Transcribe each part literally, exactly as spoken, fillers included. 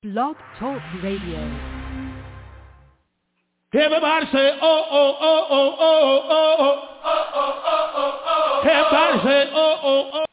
Blog Talk Radio. Everybody say, oh, oh, oh, oh, oh, oh, oh, oh, oh, oh, oh, oh. Everybody say, oh, oh, oh.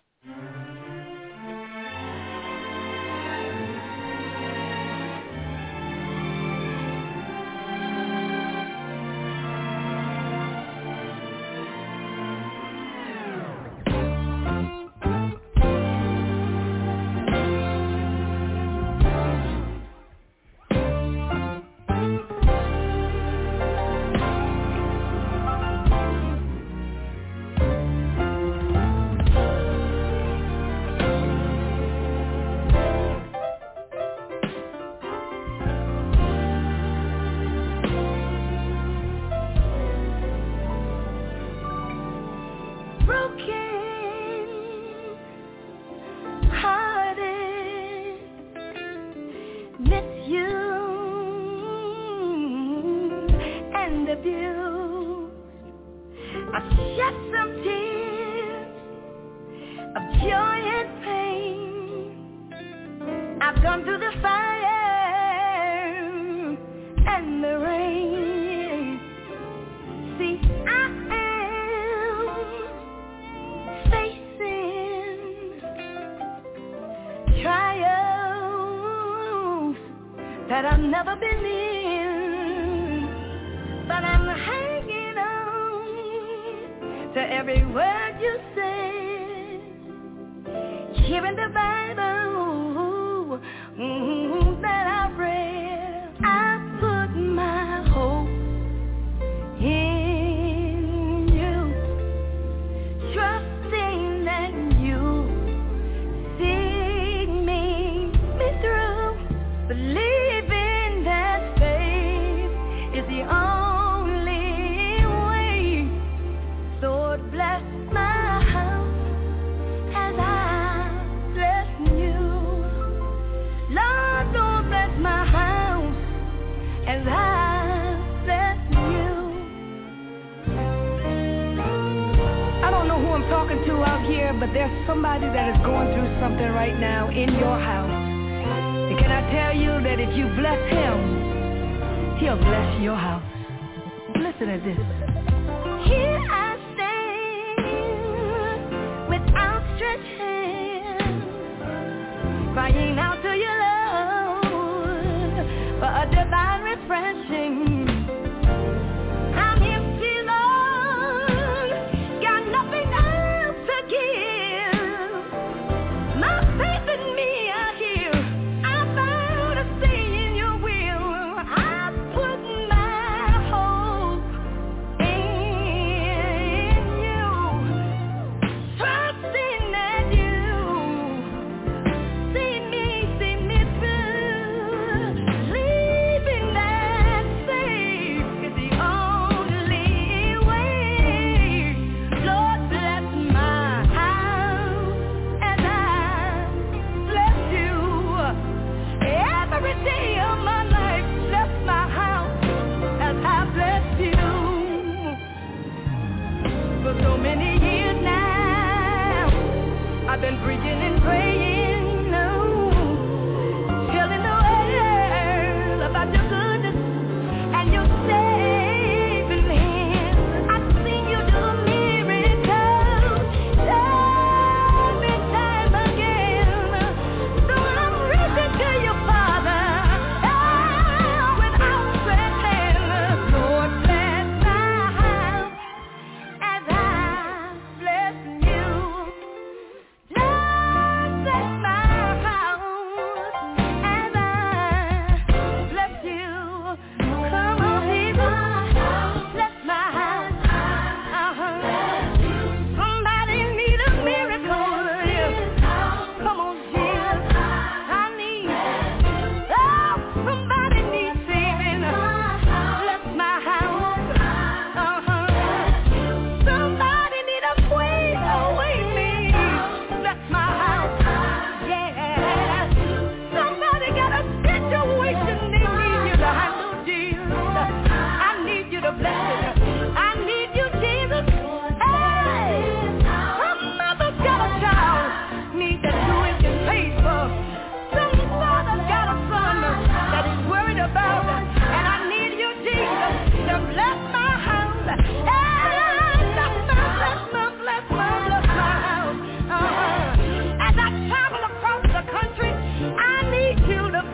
See me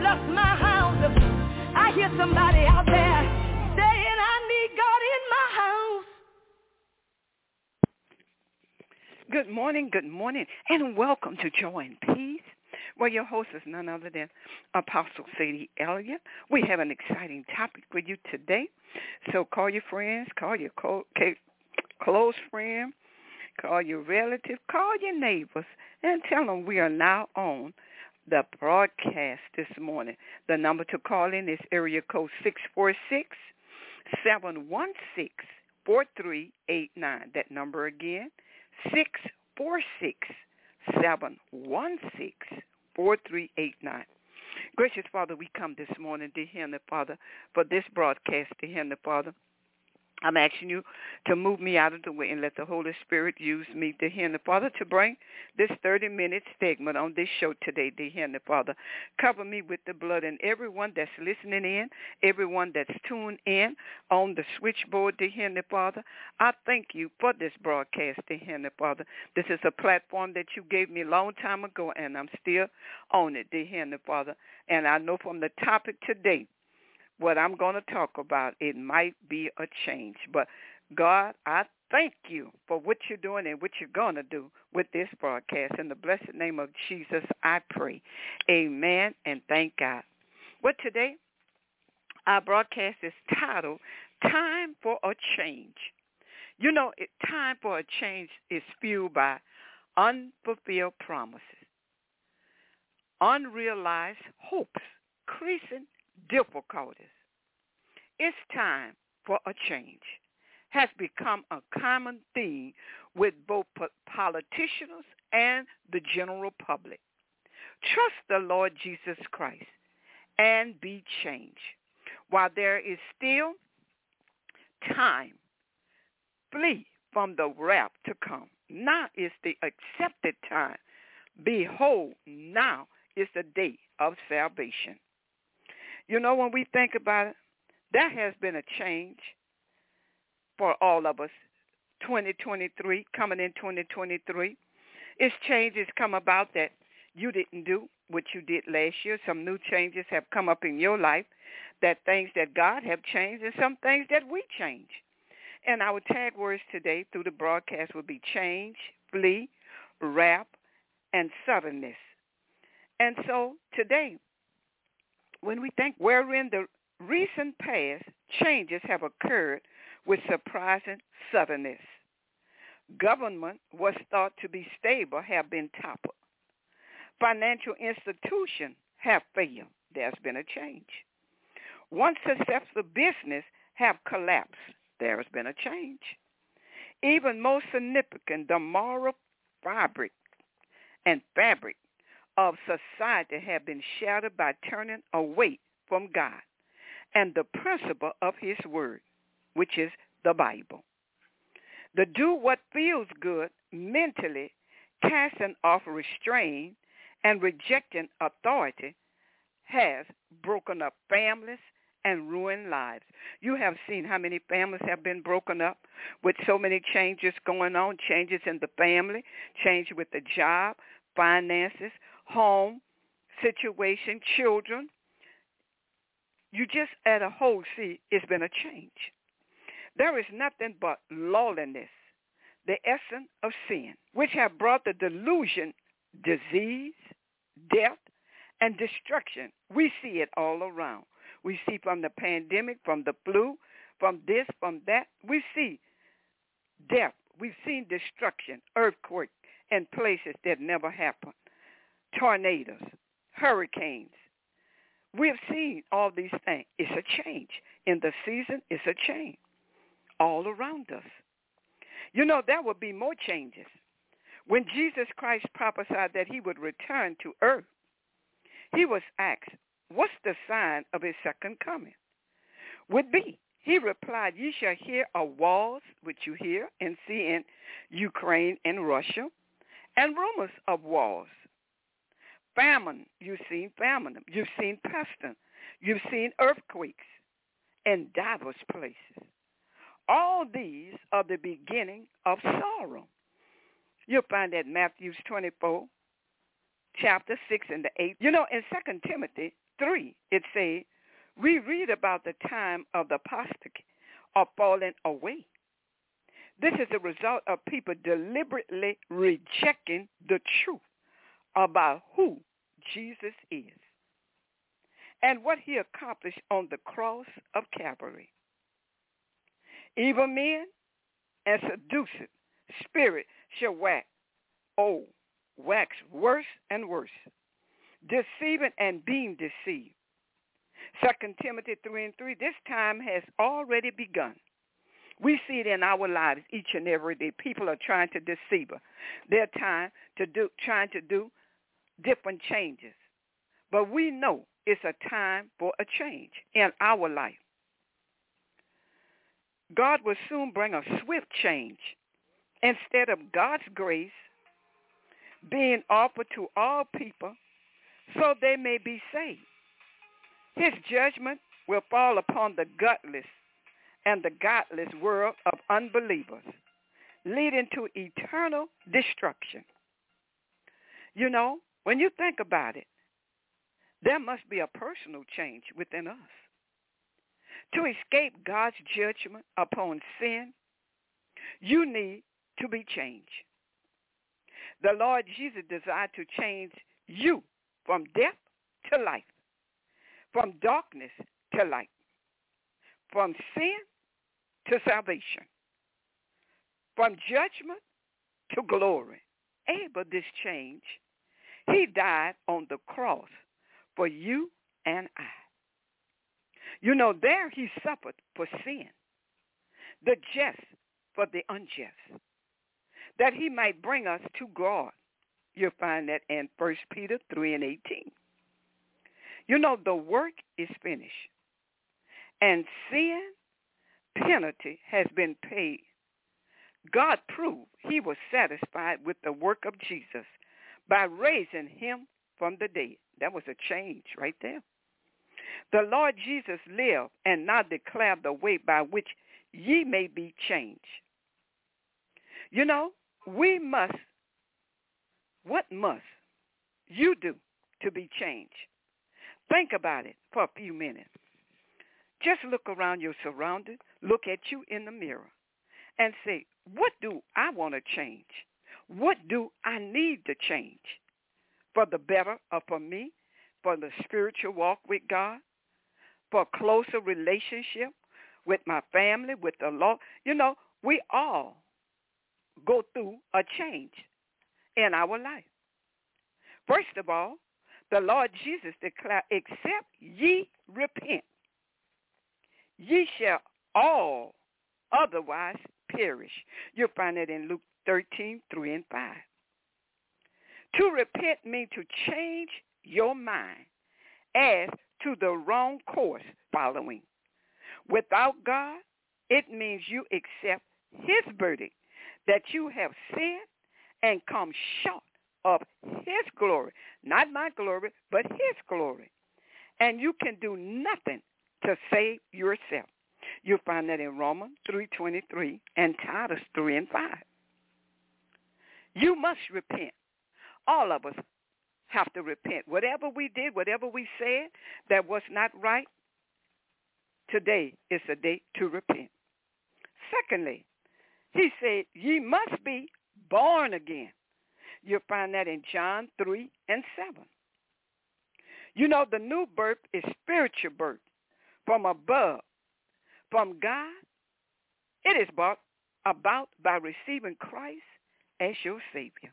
just my house. I hear somebody out there saying, I need God in my house. Good morning, good morning, and welcome to Joy and Peace, where your host is none other than Apostle Sadie Elliott. We have an exciting topic for you today, so call your friends, call your co- close friend, call your relative, call your neighbors, and tell them we are now on the broadcast this morning. The number to call in is area code six four six, seven one six, four three eight nine. That number again, six four six, seven one six, four three eight nine. Gracious Father, we come this morning, dear Heavenly Father, for this broadcast, dear Heavenly Father. I'm asking you to move me out of the way and let the Holy Spirit use me, dear Heavenly Father, to bring this thirty-minute segment on this show today, dear Heavenly Father. Cover me with the blood, and everyone that's listening in, everyone that's tuned in on the switchboard, dear Heavenly Father, I thank you for this broadcast, dear Heavenly Father. This is a platform that you gave me a long time ago, and I'm still on it, dear Heavenly Father. And I know from the topic today, what I'm going to talk about, it might be a change. But, God, I thank you for what you're doing and what you're going to do with this broadcast. In the blessed name of Jesus, I pray. Amen, and thank God. Well, today, our broadcast is titled, Time for a Change. You know, it, time for a change is fueled by unfulfilled promises, unrealized hopes, increasing difficulties. It's time for a change has become a common theme with both politicians and the general public. Trust the Lord Jesus Christ and be changed. While there is still time, flee from the wrath to come. Now is the accepted time. Behold, now is the day of salvation. You know, when we think about it, there has been a change for all of us. twenty twenty-three, coming in twenty twenty-three. It's changes come about that you didn't do what you did last year. Some new changes have come up in your life, that things that God have changed and some things that we change. And our tag words today through the broadcast will be change, flee, wrap, and suddenness. And so today, when we think wherein the recent past changes have occurred with surprising suddenness. Government was thought to be stable have been toppled. Financial institutions have failed. There's been a change. Once successful business have collapsed. There's been a change. Even most significant, the moral fabric and fabric of society have been shattered by turning away from God and the principle of his word, which is the Bible. The do what feels good mentally, casting off restraint and rejecting authority has broken up families and ruined lives. You have seen how many families have been broken up with so many changes going on, changes in the family, change with the job, finances, home, situation, children. You just at a whole see it's been a change. There is nothing but lawlessness, the essence of sin, which have brought the delusion, disease, death, and destruction. We see it all around. We see from the pandemic, from the flu, from this, from that. We see death. We've seen destruction, earthquake, in places that never happened, tornadoes, hurricanes. We have seen all these things. It's a change. In the season, it's a change all around us. You know, there will be more changes. When Jesus Christ prophesied that he would return to earth, he was asked, what's the sign of his second coming? Would be. He replied, ye shall hear of wars, which you hear and see in Ukraine and Russia, and rumors of wars. Famine, you've seen famine. You've seen pestilence. You've seen earthquakes in diverse places. All these are the beginning of sorrow. You'll find that Matthew twenty-four, chapter six and the eighth. You know, in Second Timothy three, it says, we read about the time of the apostasy or falling away. This is a result of people deliberately rejecting the truth about who Jesus is and what he accomplished on the cross of Calvary. Evil men and seducing spirit shall wax, oh, wax worse and worse, deceiving and being deceived. Second Timothy three and three, this time has already begun. We see it in our lives each and every day. People are trying to deceive us. They're trying to do, trying to do different changes. But we know it's a time for a change in our life. God will soon bring a swift change. Instead of God's grace being offered to all people so they may be saved, his judgment will fall upon the gutless and the godless world of unbelievers, leading to eternal destruction. You know, when you think about it, there must be a personal change within us. To escape God's judgment upon sin, you need to be changed. The Lord Jesus desired to change you from death to life, from darkness to light, from sin to salvation, from judgment to glory. Able this change, he died on the cross for you and I. You know, there he suffered for sin, the just for the unjust, that he might bring us to God. You'll find that in First Peter three and eighteen. You know, the work is finished, and sin penalty has been paid. God proved he was satisfied with the work of Jesus by raising him from the dead. That was a change right there. The Lord Jesus lived and now declared the way by which ye may be changed. You know, we must, what must you do to be changed? Think about it for a few minutes. Just look around your surroundings, look at you in the mirror, and say, what do I want to change? What do I need to change? For the better or for me, for the spiritual walk with God, for a closer relationship with my family, with the Lord. You know, we all go through a change in our life. First of all, the Lord Jesus declared, except ye repent, ye shall all otherwise perish. You'll find it in Luke thirteen, three and five. To repent means to change your mind as to the wrong course following. Without God, it means you accept his verdict that you have sinned and come short of his glory. Not my glory, but his glory. And you can do nothing to save yourself. You'll find that in Romans three twenty-three and Titus three and five. You must repent. All of us have to repent. Whatever we did, whatever we said that was not right, today is a day to repent. Secondly, he said, ye must be born again. You'll find that in John three and seven. You know, the new birth is spiritual birth from above, from God. It is brought about by receiving Christ as your Savior.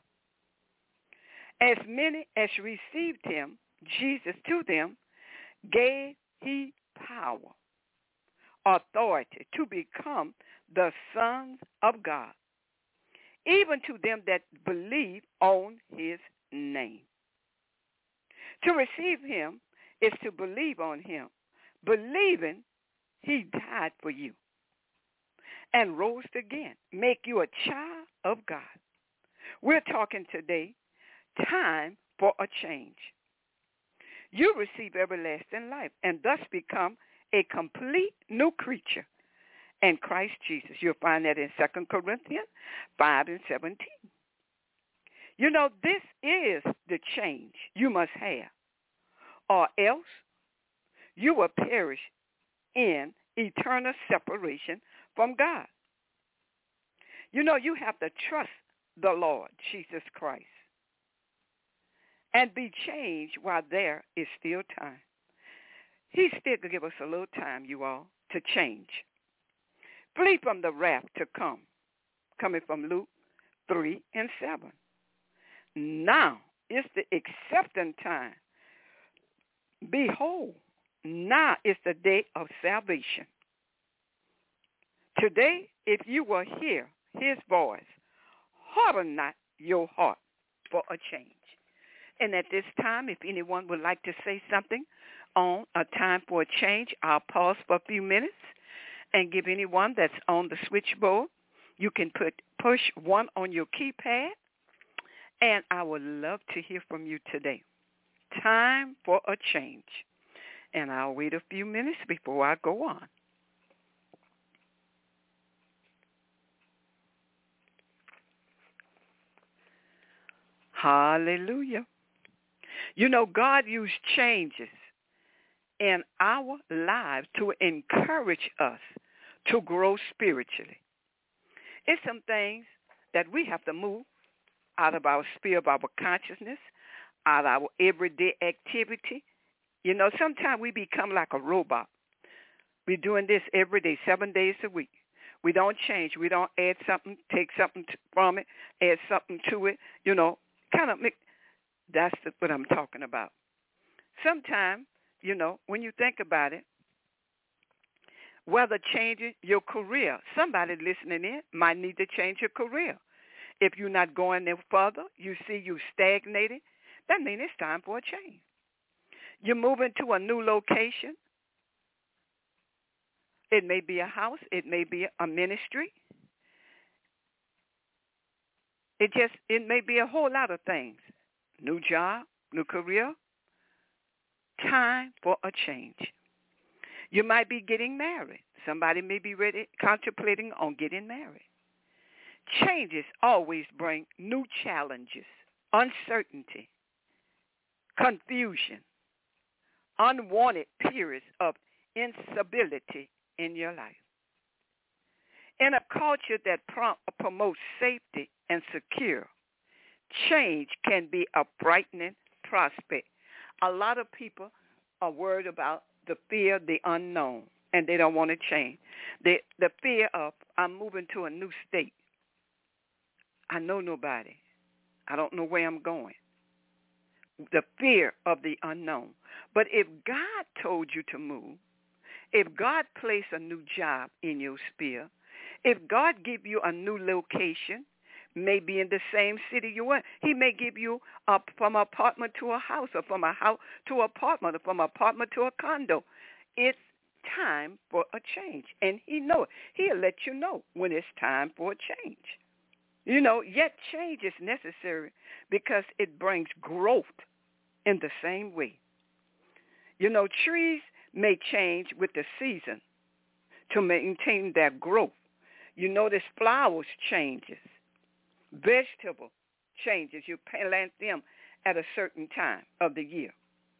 As many as received him, Jesus, to them, gave he power, authority to become the sons of God, even to them that believe on his name. To receive him is to believe on him, believing he died for you and rose again, make you a child of God. We're talking today, time for a change. You receive everlasting life and thus become a complete new creature in Christ Jesus. You'll find that in Second Corinthians five and seventeen. You know, this is the change you must have, or else you will perish in eternal separation from God. You know, you have to trust the Lord Jesus Christ and be changed while there is still time. He still could give us a little time, you all, to change. Flee from the wrath to come, coming from Luke three and seven. Now is the accepting time. Behold, now is the day of salvation. Today, if you will hear his voice, harden not your heart for a change. And at this time, if anyone would like to say something on a time for a change, I'll pause for a few minutes and give anyone that's on the switchboard. You can put push one on your keypad, and I would love to hear from you today. Time for a change. And I'll wait a few minutes before I go on. Hallelujah. You know, God used changes in our lives to encourage us to grow spiritually. It's some things that we have to move out of our sphere of our consciousness, out of our everyday activity. You know, sometimes we become like a robot. We're doing this every day, seven days a week. We don't change. We don't add something, take something from it, add something to it. You know, kind of make, that's what I'm talking about. Sometimes, you know, when you think about it, whether changing your career, somebody listening in might need to change your career. If you're not going there further, you see you stagnated, that means it's time for a change. You're moving to a new location. It may be a house. It may be a ministry. It just, it may be a whole lot of things. New job, new career. Time for a change. You might be getting married. Somebody may be ready, contemplating on getting married. Changes always bring new challenges, uncertainty, confusion, unwanted periods of instability in your life. In a culture that prom- promotes safety and secure, change can be a frightening prospect. A lot of people are worried about the fear of the unknown, and they don't want to change. The, the fear of, I'm moving to a new state. I know nobody. I don't know where I'm going. The fear of the unknown. But if God told you to move, if God placed a new job in your sphere, if God give you a new location, maybe in the same city you in, he may give you a, from an apartment to a house, or from a house to an apartment, or from an apartment to a condo. It's time for a change, and he know it. He'll let you know when it's time for a change. You know, yet change is necessary because it brings growth in the same way. You know, trees may change with the season to maintain their growth. You notice flowers changes. Vegetable changes. You plant them at a certain time of the year.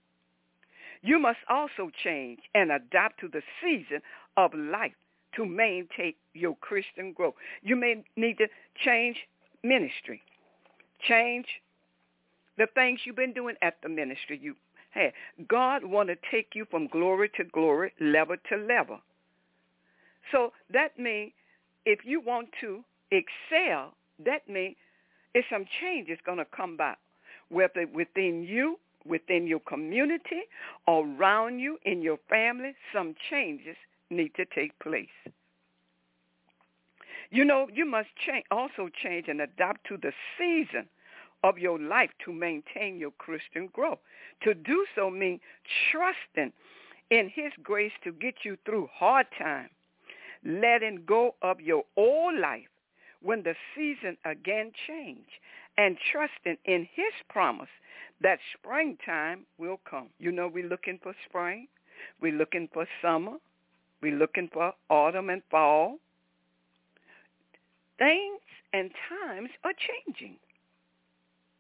You must also change and adapt to the season of life to maintain your Christian growth. You may need to change ministry. Change the things you've been doing at the ministry you had. God want to take you from glory to glory, level to level. So that means if you want to excel, that means it's some changes going to come about, whether within you, within your community, around you, in your family, some changes need to take place. You know, you must change, also change and adapt to the season of your life to maintain your Christian growth. To do so means trusting in his grace to get you through hard times, letting go of your old life when the season again change, and trusting in his promise that springtime will come. You know, we're looking for spring. We're looking for summer. We're looking for autumn and fall. Things and times are changing.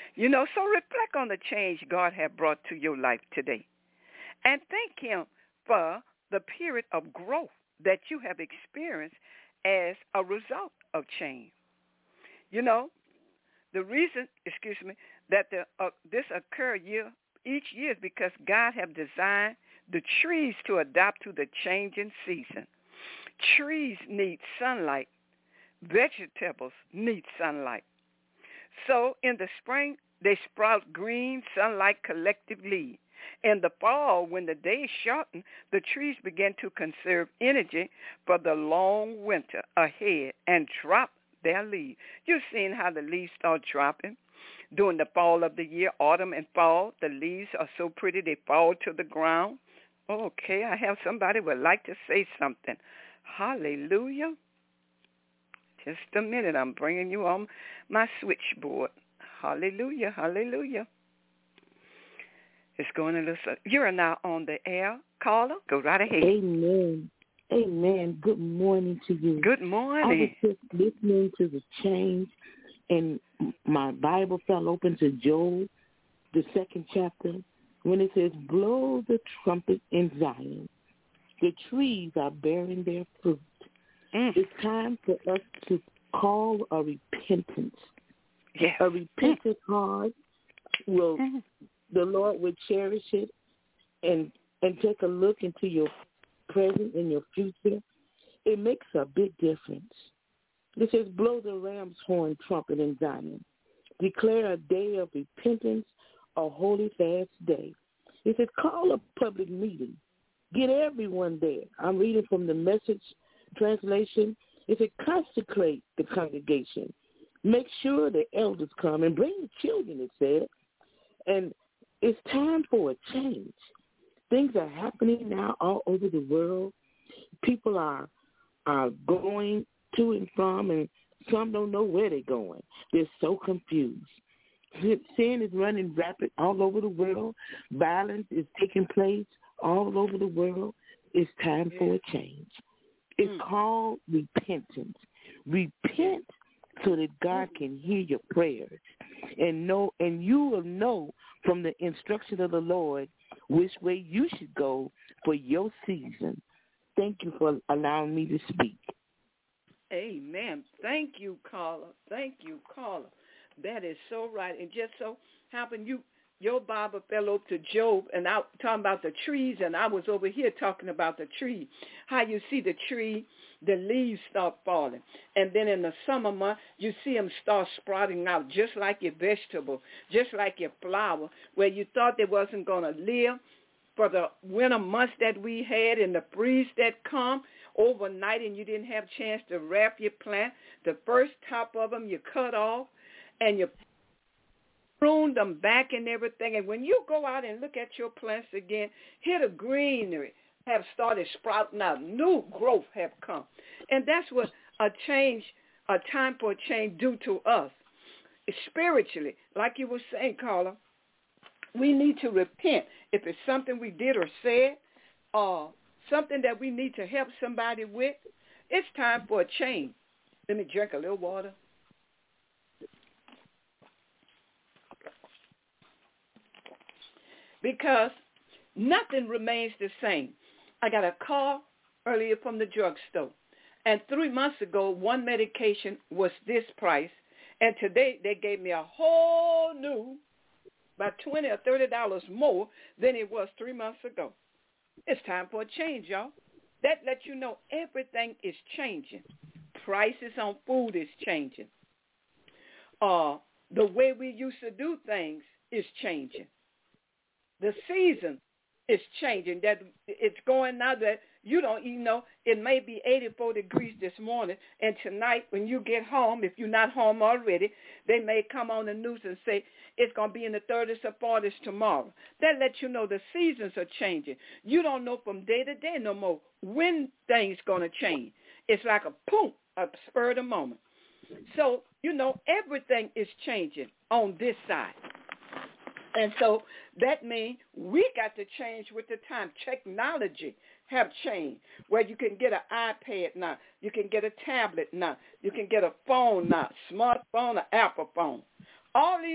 You know, so reflect on the change God has brought to your life today. And thank him for the period of growth that you have experienced as a result of change. You know, the reason, excuse me, that the, uh, this occur year each year is because God have designed the trees to adapt to the changing season. Trees need sunlight. Vegetables need sunlight. So in the spring, they sprout green, sunlight collective leaves. In the fall, when the days shorten, the trees begin to conserve energy for the long winter ahead and drop their leaves. You've seen how the leaves start dropping during the fall of the year, autumn and fall. The leaves are so pretty they fall to the ground. Okay, I have somebody would like to say something. Hallelujah. Just a minute, I'm bringing you on my switchboard. Hallelujah, hallelujah. It's going to listen. You're now on the air, caller. Go right ahead. Amen. Amen. Good morning to you. Good morning. I was just listening to the change, and my Bible fell open to Job, the second chapter, when it says, blow the trumpet in Zion. The trees are bearing their fruit. Mm. It's time for us to call a repentance. Yes. A repentant heart will... Mm. The Lord will cherish it and and take a look into your present and your future. It makes a big difference. It says, blow the ram's horn trumpet in Zion. Declare a day of repentance, a holy fast day. It says, call a public meeting. Get everyone there. I'm reading from the Message translation. It says, consecrate the congregation. Make sure the elders come and bring the children, it said. And it's time for a change. Things are happening now all over the world. People are are going to and from, and some don't know where they're going. They're so confused. Sin is running rapid all over the world. Violence is taking place all over the world. It's time for a change. It's mm. called repentance. Repent so that God can hear your prayers, and know, and you will know from the instruction of the Lord which way you should go for your season. Thank you for allowing me to speak. Amen. Thank you, caller. Thank you, caller. That is so right. And just so happened you your Bible fell over to Job, and I talking about the trees, and I was over here talking about the tree. How you see the tree, the leaves start falling. And then in the summer month, you see them start sprouting out just like your vegetable, just like your flower, where you thought they wasn't going to live for the winter months that we had and the freeze that come overnight, and you didn't have a chance to wrap your plant. The first top of them you cut off, and you pruned them back and everything. And when you go out and look at your plants again, here the greenery have started sprouting out. New growth have come. And that's what a change, a time for a change do to us. Spiritually, like you were saying, Carla, we need to repent. If it's something we did or said, or something that we need to help somebody with, it's time for a change. Let me drink a little water. Because nothing remains the same. I got a call earlier from the drugstore, and three months ago, one medication was this price, and today they gave me a whole new, about twenty or thirty dollars more than it was three months ago. It's time for a change, y'all. That lets you know everything is changing. Prices on food is changing. Uh, the way we used to do things is changing. The season is changing. That it's going now that you don't even know. It may be eighty-four degrees this morning, and tonight when you get home, if you're not home already, they may come on the news and say it's going to be in the thirties or forties tomorrow. That lets you know the seasons are changing. You don't know from day to day no more when things going to change. It's like a boom, a spur of the moment. So, you know, everything is changing on this side. And so that means we got to change with the time. Technology have changed, where you can get an iPad now. You can get a tablet now. You can get a phone now, smartphone or Apple phone. All these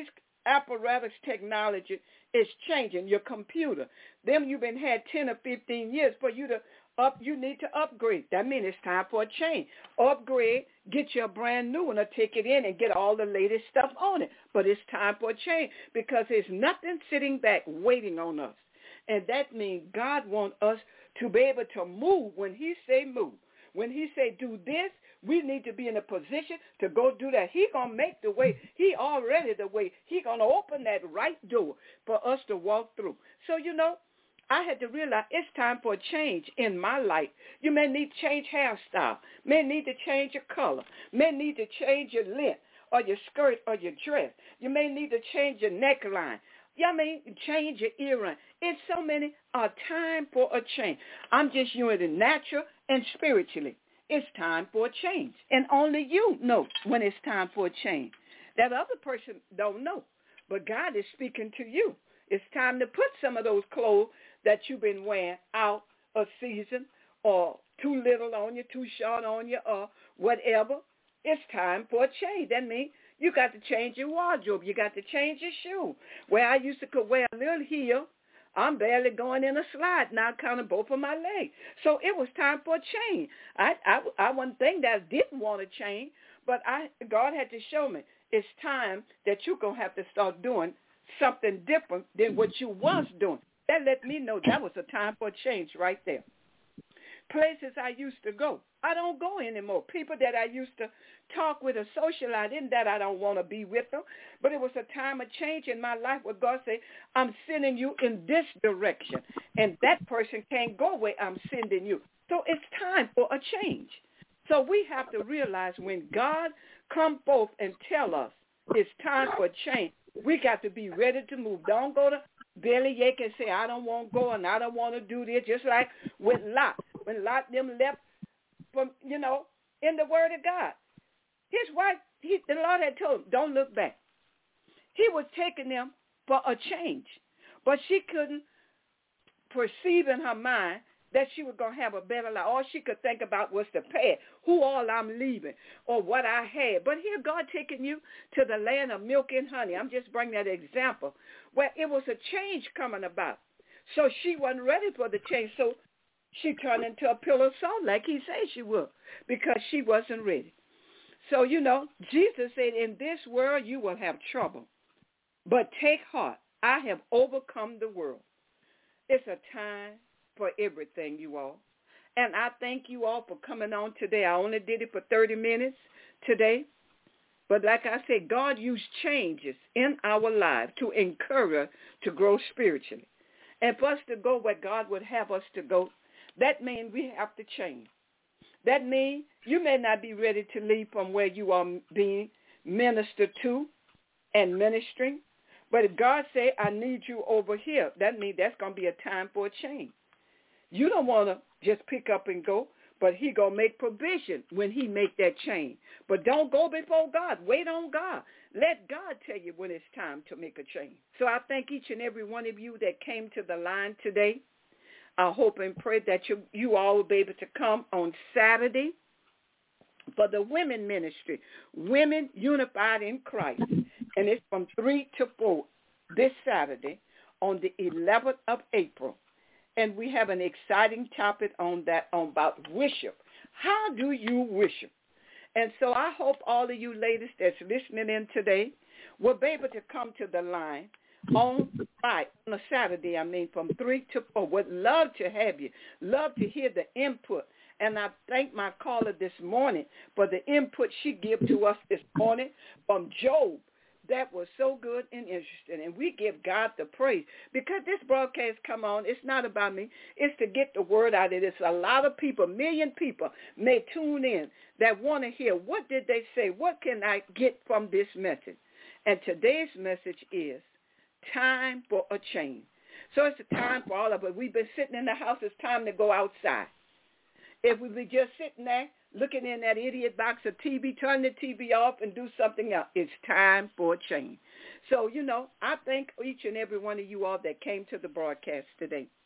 apparatus technology is changing. Your computer, them you've been had ten or fifteen years for you to up. You need to upgrade. That means it's time for a change. Upgrade, get you a brand new one, or take it in and get all the latest stuff on it. But it's time for a change because there's nothing sitting back waiting on us. And that means God wants us to be able to move when he say move. When he say do this, we need to be in a position to go do that. He going to make the way. He already the way. He going to open that right door for us to walk through. So, you know, I had to realize it's time for a change in my life. You may need to change hairstyle, may need to change your color, may need to change your length or your skirt or your dress. You may need to change your neckline. You may change your earring. It's so many a time for a change. I'm just using natural and spiritually. It's time for a change. And only you know when it's time for a change. That other person don't know. But God is speaking to you. It's time to put some of those clothes that you've been wearing out of season or too little on you, too short on you, or whatever. It's time for a change. That means you got to change your wardrobe. You got to change your shoe. Where I used to could wear a little heel, I'm barely going in a slide now, counting both of my legs. So it was time for a change. I, I, I one thing that I didn't want to change, but I God had to show me it's time that you're going to have to start doing something different than what you was doing. That let me know that was a time for a change right there. Places I used to go, I don't go anymore. People that I used to talk with or socialize, in that I don't want to be with them. But it was a time of change in my life where God said, I'm sending you in this direction. And that person can't go where I'm sending you. So it's time for a change. So we have to realize when God come forth and tell us it's time for a change, we got to be ready to move. Don't go to bellyache and say, I don't want to go and I don't want to do this. Just like with Lot. When Lot them left from, you know, in the word of God. His wife, he, the Lord had told him, don't look back. He was taking them for a change. But she couldn't perceive in her mind that she was going to have a better life. All she could think about was the past, who all I'm leaving, or what I had. But here God taking you to the land of milk and honey. I'm just bringing that example, where it was a change coming about. So she wasn't ready for the change. So she turned into a pillar of salt like he said she would, because she wasn't ready. So, you know, Jesus said, in this world you will have trouble, but take heart. I have overcome the world. It's a time for everything, you all. And I thank you all for coming on today. I only did it for thirty minutes today. But like I said, God used changes in our lives to encourage us to grow spiritually. And for us to go where God would have us to go, that means we have to change. That means you may not be ready to leave from where you are being ministered to and ministering. But if God say, I need you over here, that means that's going to be a time for a change. You don't want to just pick up and go, but he going to make provision when he make that change. But don't go before God. Wait on God. Let God tell you when it's time to make a change. So I thank each and every one of you that came to the line today. I hope and pray that you, you all will be able to come on Saturday for the women ministry, Women Unified in Christ. And it's from three to four this Saturday on the eleventh of April. And we have an exciting topic on that, on about worship. How do you worship? And so I hope all of you ladies that's listening in today will be able to come to the line on Friday, on a Saturday, I mean, from three to four. Would love to have you. Love to hear the input. And I thank my caller this morning for the input she gave to us this morning from Job. That was so good and interesting. And we give God the praise. Because this broadcast come on, it's not about me. It's to get the word out of this. A lot of people, a million people may tune in that want to hear, what did they say? What can I get from this message? And today's message is time for a change. So it's a time for all of us. We've been sitting in the house. It's time to go outside. If we be just sitting there looking in that idiot box of T V, turn the T V off and do something else, it's time for a change. So, you know, I thank each and every one of you all that came to the broadcast today.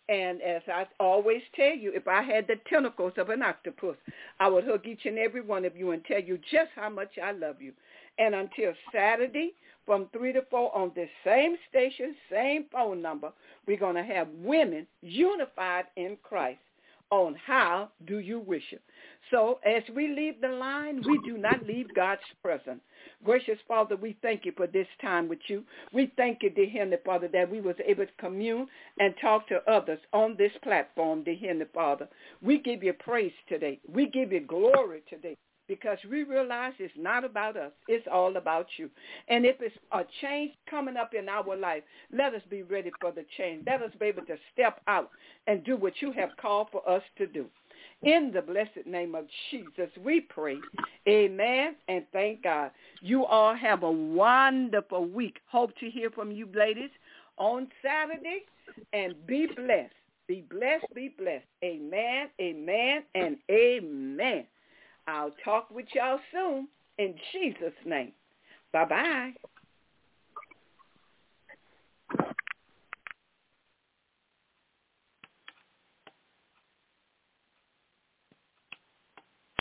And as I always tell you, if I had the tentacles of an octopus, I would hug each and every one of you and tell you just how much I love you. And until Saturday from three to four on this same station, same phone number, we're going to have women unified in Christ on how do you worship. So as we leave the line, we do not leave God's presence. Gracious Father, we thank you for this time with you. We thank you, dear Heavenly Father, that we was able to commune and talk to others on this platform, dear Heavenly Father. We give you praise today. We give you glory today because we realize it's not about us. It's all about you. And if it's a change coming up in our life, let us be ready for the change. Let us be able to step out and do what you have called for us to do. In the blessed name of Jesus, we pray. Amen, and thank God. You all have a wonderful week. Hope to hear from you, ladies, on Saturday, and be blessed. Be blessed, be blessed. Amen, amen, and amen. I'll talk with y'all soon in Jesus' name. Bye-bye.